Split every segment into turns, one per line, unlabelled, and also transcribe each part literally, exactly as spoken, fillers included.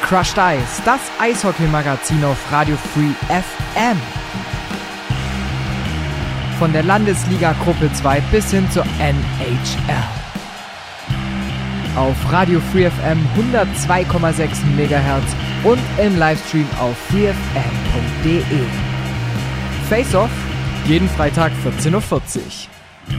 Crushed Ice, das Eishockey-Magazin auf Radio Free F M. Von der Landesliga Gruppe zwei bis hin zur N H L. Auf Radio Free F M hundertzwei Komma sechs Megahertz und im Livestream auf free f m punkt d e. Face-Off, jeden Freitag vierzehn Uhr vierzig.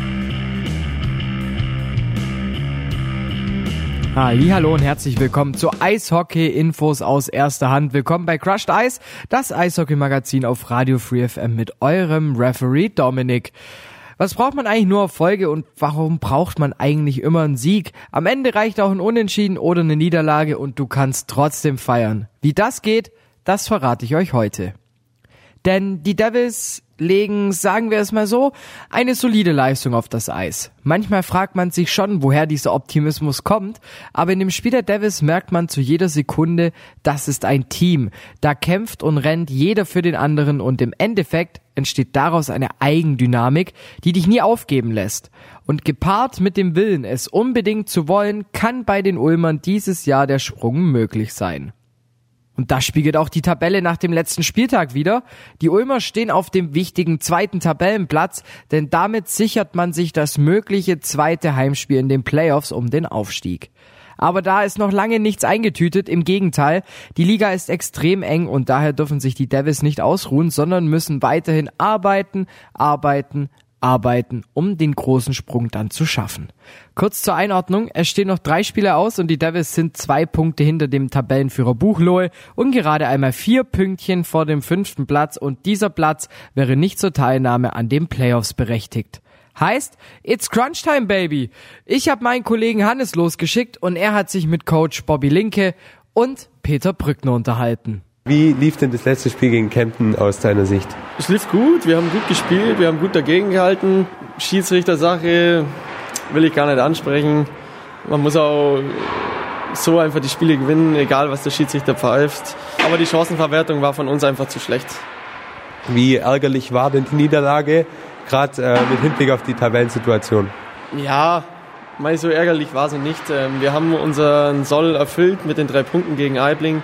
Hallo und herzlich willkommen zu Eishockey-Infos aus erster Hand. Willkommen bei Crushed Ice, das Eishockey-Magazin auf Radio Free F M mit eurem Referee Dominik. Was braucht man eigentlich nur auf Folge und warum braucht man eigentlich immer einen Sieg? Am Ende reicht auch ein Unentschieden oder eine Niederlage und du kannst trotzdem feiern. Wie das geht, das verrate ich euch heute. Denn die Devils legen, sagen wir es mal so, eine solide Leistung auf das Eis. Manchmal fragt man sich schon, woher dieser Optimismus kommt, aber in dem Spiel der Devils merkt man zu jeder Sekunde, das ist ein Team. Da kämpft und rennt jeder für den anderen und im Endeffekt entsteht daraus eine Eigendynamik, die dich nie aufgeben lässt. Und gepaart mit dem Willen, es unbedingt zu wollen, kann bei den Ulmern dieses Jahr der Sprung möglich sein. Und das spiegelt auch die Tabelle nach dem letzten Spieltag wider. Die Ulmer stehen auf dem wichtigen zweiten Tabellenplatz, denn damit sichert man sich das mögliche zweite Heimspiel in den Playoffs um den Aufstieg. Aber da ist noch lange nichts eingetütet, im Gegenteil, die Liga ist extrem eng und daher dürfen sich die Devils nicht ausruhen, sondern müssen weiterhin arbeiten, arbeiten, arbeiten, um den großen Sprung dann zu schaffen. Kurz zur Einordnung, es stehen noch drei Spiele aus und die Devils sind zwei Punkte hinter dem Tabellenführer Buchloe und gerade einmal vier Pünktchen vor dem fünften Platz und dieser Platz wäre nicht zur Teilnahme an den Playoffs berechtigt. Heißt, it's Crunch Time, baby! Ich habe meinen Kollegen Hannes losgeschickt und er hat sich mit Coach Bobby Linke und Peter Brückner unterhalten.
Wie lief denn das letzte Spiel gegen Kempten aus deiner Sicht?
Es lief gut, wir haben gut gespielt, wir haben gut dagegen gehalten. Schiedsrichter-Sache will ich gar nicht ansprechen. Man muss auch so einfach die Spiele gewinnen, egal was der Schiedsrichter pfeift. Aber die Chancenverwertung war von uns einfach zu schlecht.
Wie ärgerlich war denn die Niederlage, gerade äh, mit Hinblick auf die Tabellensituation?
Ja, mal so ärgerlich war sie nicht. Wir haben unseren Soll erfüllt mit den drei Punkten gegen Aibling.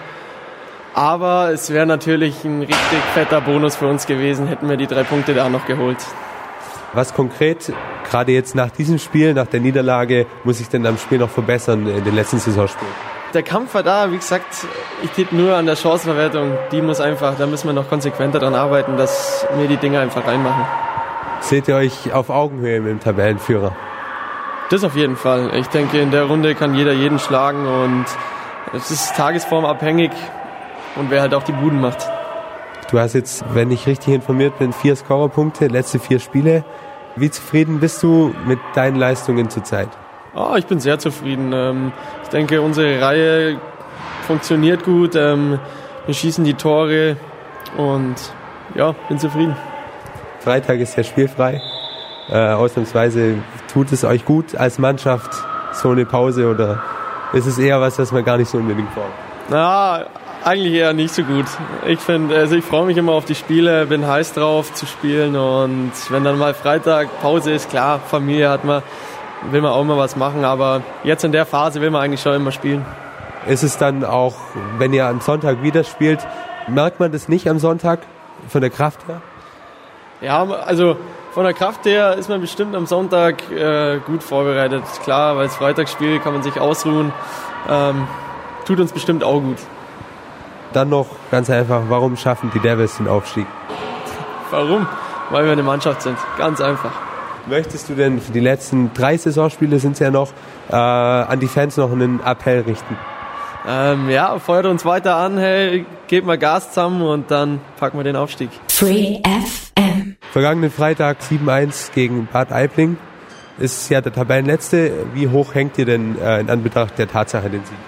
Aber es wäre natürlich ein richtig fetter Bonus für uns gewesen, hätten wir die drei Punkte da noch geholt.
Was konkret, gerade jetzt nach diesem Spiel, nach der Niederlage, muss sich denn am Spiel noch verbessern in den letzten Saisonspielen?
Der Kampf war da, wie gesagt, ich tippe nur an der Chancenverwertung. Die muss einfach, da müssen wir noch konsequenter dran arbeiten, dass wir die Dinge einfach reinmachen.
Seht ihr euch auf Augenhöhe mit dem Tabellenführer?
Das auf jeden Fall. Ich denke, in der Runde kann jeder jeden schlagen und es ist tagesformabhängig. Und wer halt auch die Buden macht.
Du hast jetzt, wenn ich richtig informiert bin, vier Scorerpunkte, letzte vier Spiele. Wie zufrieden bist du mit deinen Leistungen zurzeit?
Oh, ich bin sehr zufrieden. Ich denke, unsere Reihe funktioniert gut. Wir schießen die Tore und ja, bin zufrieden.
Freitag ist ja spielfrei. Äh, ausnahmsweise tut es euch gut als Mannschaft, so eine Pause, oder ist es eher was, was man gar nicht so unbedingt braucht?
Na, eigentlich eher nicht so gut. Ich finde, also ich freue mich immer auf die Spiele, bin heiß drauf zu spielen und wenn dann mal Freitag Pause ist, klar, Familie hat man, will man auch immer was machen, aber jetzt in der Phase will man eigentlich schon immer spielen.
Ist es dann auch, wenn ihr am Sonntag wieder spielt, merkt man das nicht am Sonntag von der Kraft her?
Ja, also von der Kraft her ist man bestimmt am Sonntag äh, gut vorbereitet. Klar, weil es Freitagsspiel kann man sich ausruhen. Ähm, tut uns bestimmt auch gut.
Dann noch ganz einfach, warum schaffen die Devils den Aufstieg?
Warum? Weil wir eine Mannschaft sind. Ganz einfach.
Möchtest du denn für die letzten drei Saisonspiele, sind es ja noch, äh, an die Fans noch einen Appell richten?
Ähm, ja, feuert uns weiter an, hey, gebt mal Gas zusammen und dann packen wir den Aufstieg.
Free F M.
Vergangenen Freitag sieben eins gegen Bad Aibling. Ist ja der Tabellenletzte. Wie hoch hängt ihr denn äh, in Anbetracht der Tatsache den Sieg?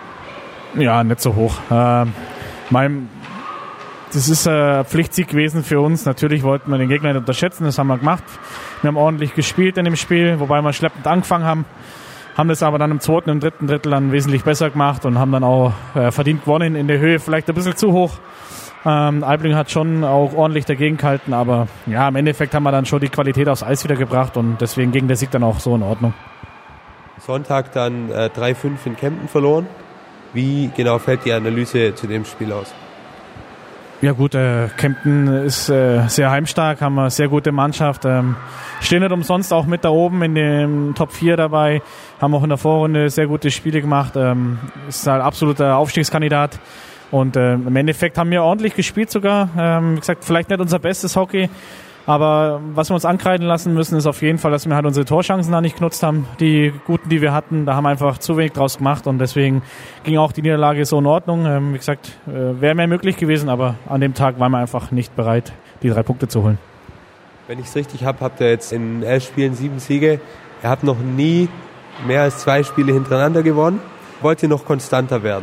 Ja, nicht so hoch. Ähm, mein, das ist ein Pflichtsieg gewesen für uns. Natürlich wollten wir den Gegner nicht unterschätzen, das haben wir gemacht. Wir haben ordentlich gespielt in dem Spiel, wobei wir schleppend angefangen haben. Haben das aber dann im zweiten und dritten Drittel dann wesentlich besser gemacht und haben dann auch äh, verdient gewonnen in der Höhe. Vielleicht ein bisschen zu hoch. Ähm, Aibling hat schon auch ordentlich dagegen gehalten, aber ja, im Endeffekt haben wir dann schon die Qualität aufs Eis wieder gebracht und deswegen ging der Sieg dann auch so in Ordnung.
Sonntag dann äh, drei fünf in Kempten verloren. Wie genau fällt die Analyse zu dem Spiel aus?
Ja gut, äh, Kempten ist äh, sehr heimstark, haben eine sehr gute Mannschaft, ähm, stehen nicht umsonst auch mit da oben in den Top vier dabei, haben auch in der Vorrunde sehr gute Spiele gemacht, ähm, ist ein absoluter Aufstiegskandidat und äh, im Endeffekt haben wir ordentlich gespielt sogar, ähm, wie gesagt, vielleicht nicht unser bestes Hockey, aber was wir uns ankreiden lassen müssen, ist auf jeden Fall, dass wir halt unsere Torchancen da nicht genutzt haben. Die guten, die wir hatten, da haben wir einfach zu wenig draus gemacht und deswegen ging auch die Niederlage so in Ordnung. Ähm, wie gesagt, äh, wäre mehr möglich gewesen, aber an dem Tag waren wir einfach nicht bereit, die drei Punkte zu holen.
Wenn ich es richtig habe, habt ihr jetzt in elf Spielen sieben Siege. Ihr habt noch nie mehr als zwei Spiele hintereinander gewonnen. Wollt ihr noch konstanter werden?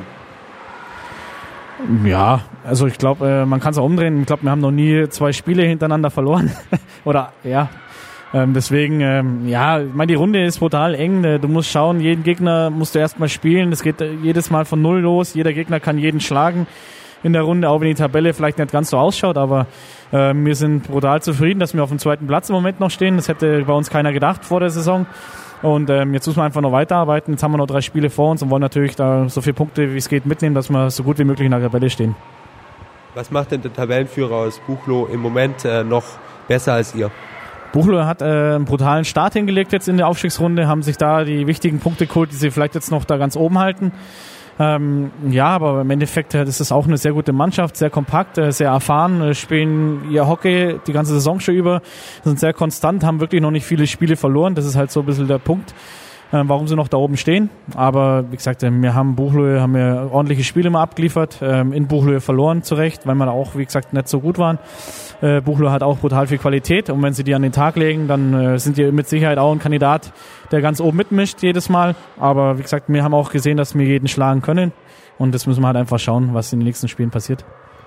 Ja, also ich glaube, äh, man kann es auch umdrehen. Ich glaube, wir haben noch nie zwei Spiele hintereinander verloren. Oder, ja. Ähm, deswegen, ähm, ja, ich meine, die Runde ist brutal eng. Du musst schauen, jeden Gegner musst du erstmal spielen. Das geht äh, jedes Mal von Null los. Jeder Gegner kann jeden schlagen in der Runde, auch wenn die Tabelle vielleicht nicht ganz so ausschaut. Aber äh, wir sind brutal zufrieden, dass wir auf dem zweiten Platz im Moment noch stehen. Das hätte bei uns keiner gedacht vor der Saison. Und ähm, jetzt müssen wir einfach noch weiterarbeiten. Jetzt haben wir noch drei Spiele vor uns und wollen natürlich da so viele Punkte, wie es geht, mitnehmen, dass wir so gut wie möglich in der Tabelle stehen.
Was macht denn der Tabellenführer aus Buchloe im Moment äh, noch besser als ihr?
Buchloe hat äh, einen brutalen Start hingelegt jetzt in der Aufstiegsrunde, haben sich da die wichtigen Punkte geholt, die sie vielleicht jetzt noch da ganz oben halten. Ähm, ja, aber im Endeffekt äh, ist es auch eine sehr gute Mannschaft, sehr kompakt, äh, sehr erfahren, äh, spielen ihr Hockey die ganze Saison schon über, sind sehr konstant, haben wirklich noch nicht viele Spiele verloren. Das ist halt so ein bisschen der Punkt, äh, warum sie noch da oben stehen. Aber wie gesagt, äh, wir haben Buchloe, haben wir ordentliche Spiele mal abgeliefert, äh, in Buchloe verloren zu Recht, weil wir da auch, wie gesagt, nicht so gut waren. Äh, Buchloe hat auch brutal viel Qualität und wenn sie die an den Tag legen, dann äh, sind die mit Sicherheit auch ein Kandidat, der ganz oben mitmischt jedes Mal. Aber wie gesagt, wir haben auch gesehen, dass wir jeden schlagen können und das müssen wir halt einfach schauen, was in den nächsten Spielen passiert.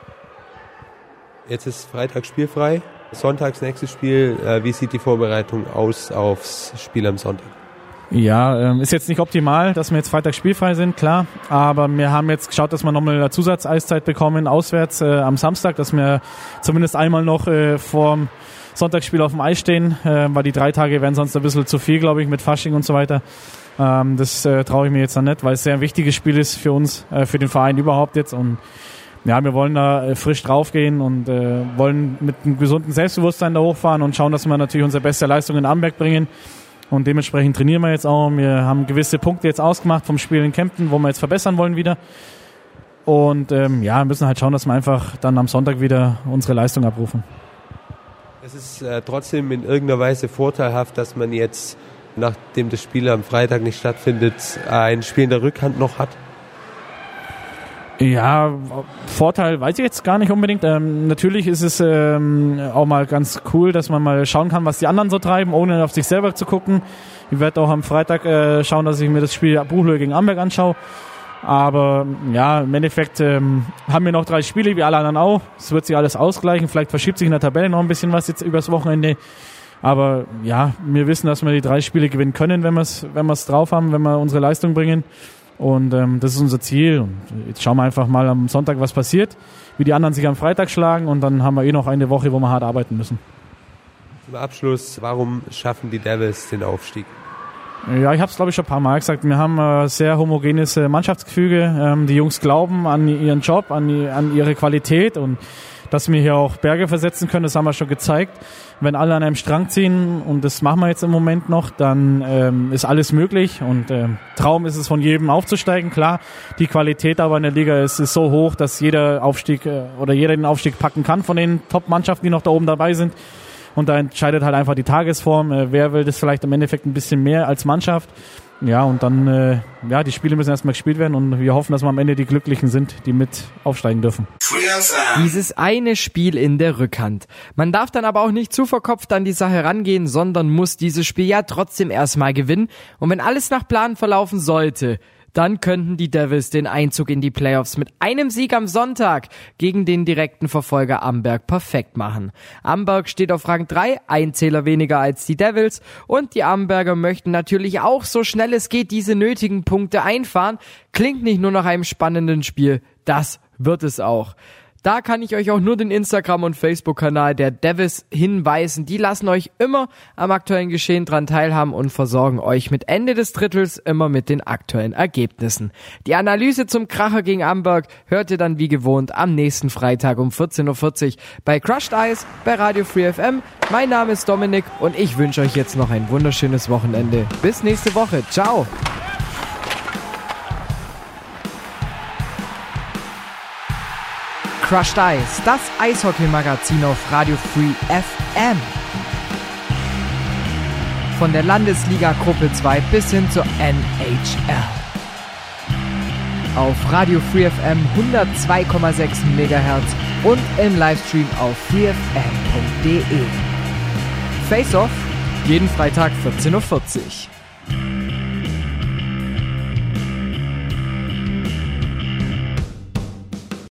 Jetzt ist Freitag spielfrei, sonntags nächstes Spiel. Äh, wie sieht die Vorbereitung aus aufs Spiel am Sonntag?
Ja, ähm, ist jetzt nicht optimal, dass wir jetzt Freitag spielfrei sind, klar. Aber wir haben jetzt geschaut, dass wir nochmal eine Zusatzeiszeit bekommen, auswärts äh, am Samstag, dass wir zumindest einmal noch äh, vorm Sonntagsspiel auf dem Eis stehen, äh, weil die drei Tage wären sonst ein bisschen zu viel, glaube ich, mit Fasching und so weiter. Ähm, das äh, traue ich mir jetzt dann nicht, weil es sehr ein wichtiges Spiel ist für uns, äh, für den Verein überhaupt jetzt. Und ja, wir wollen da äh, frisch draufgehen und äh, wollen mit einem gesunden Selbstbewusstsein da hochfahren und schauen, dass wir natürlich unsere beste Leistung in Amberg bringen. Und dementsprechend trainieren wir jetzt auch. Wir haben gewisse Punkte jetzt ausgemacht vom Spiel in Kempten, wo wir jetzt verbessern wollen wieder. Und ähm, ja, wir müssen halt schauen, dass wir einfach dann am Sonntag wieder unsere Leistung abrufen.
Es ist äh, trotzdem in irgendeiner Weise vorteilhaft, dass man jetzt, nachdem das Spiel am Freitag nicht stattfindet, ein Spiel in der Rückhand noch hat.
Ja, Vorteil weiß ich jetzt gar nicht unbedingt. Ähm, natürlich ist es ähm, auch mal ganz cool, dass man mal schauen kann, was die anderen so treiben, ohne auf sich selber zu gucken. Ich werde auch am Freitag äh, schauen, dass ich mir das Spiel Buchloe gegen Amberg anschaue. Aber ja, im Endeffekt ähm, haben wir noch drei Spiele, wie alle anderen auch. Es wird sich alles ausgleichen. Vielleicht verschiebt sich in der Tabelle noch ein bisschen was jetzt übers Wochenende. Aber ja, wir wissen, dass wir die drei Spiele gewinnen können, wenn wir es wenn wir es drauf haben, wenn wir unsere Leistung bringen. Und ähm, das ist unser Ziel. Und jetzt schauen wir einfach mal am Sonntag, was passiert, wie die anderen sich am Freitag schlagen. Und dann haben wir eh noch eine Woche, wo wir hart arbeiten müssen.
Zum Abschluss, warum schaffen die Devils den Aufstieg?
Ja, ich habe es, glaube ich, schon ein paar Mal gesagt. Wir haben ein sehr homogenes Mannschaftsgefüge. Ähm, die Jungs glauben an ihren Job, an, die, an ihre Qualität und dass wir hier auch Berge versetzen können, das haben wir schon gezeigt. Wenn alle an einem Strang ziehen, und das machen wir jetzt im Moment noch, dann ähm, ist alles möglich. Und ähm, Traum ist es von jedem aufzusteigen, klar. Die Qualität aber in der Liga ist, ist so hoch, dass jeder Aufstieg äh, oder jeder den Aufstieg packen kann von den Top-Mannschaften, die noch da oben dabei sind. Und da entscheidet halt einfach die Tagesform. Äh, wer will das vielleicht im Endeffekt ein bisschen mehr als Mannschaft? Ja, und dann, äh, ja, die Spiele müssen erstmal gespielt werden und wir hoffen, dass wir am Ende die Glücklichen sind, die mit aufsteigen dürfen.
Dieses eine Spiel in der Rückhand. Man darf dann aber auch nicht zu verkopft an die Sache rangehen, sondern muss dieses Spiel ja trotzdem erstmal gewinnen. Und wenn alles nach Plan verlaufen sollte, dann könnten die Devils den Einzug in die Playoffs mit einem Sieg am Sonntag gegen den direkten Verfolger Amberg perfekt machen. Amberg steht auf Rang drei, ein Zähler weniger als die Devils, und die Amberger möchten natürlich auch so schnell es geht diese nötigen Punkte einfahren. Klingt nicht nur nach einem spannenden Spiel, das wird es auch. Da kann ich euch auch nur den Instagram- und Facebook-Kanal der Devils hinweisen. Die lassen euch immer am aktuellen Geschehen dran teilhaben und versorgen euch mit Ende des Drittels immer mit den aktuellen Ergebnissen. Die Analyse zum Kracher gegen Amberg hört ihr dann wie gewohnt am nächsten Freitag um vierzehn Uhr vierzig bei Crushed Ice bei Radio Free F M. Mein Name ist Dominik und ich wünsche euch jetzt noch ein wunderschönes Wochenende. Bis nächste Woche. Ciao. Crushed Ice, das Eishockey-Magazin auf Radio Free F M. Von der Landesliga Gruppe zwei bis hin zur N H L. Auf Radio Free F M hundertzwei Komma sechs Megahertz und im Livestream auf free f m punkt d e. Face Off, jeden Freitag vierzehn Uhr vierzig.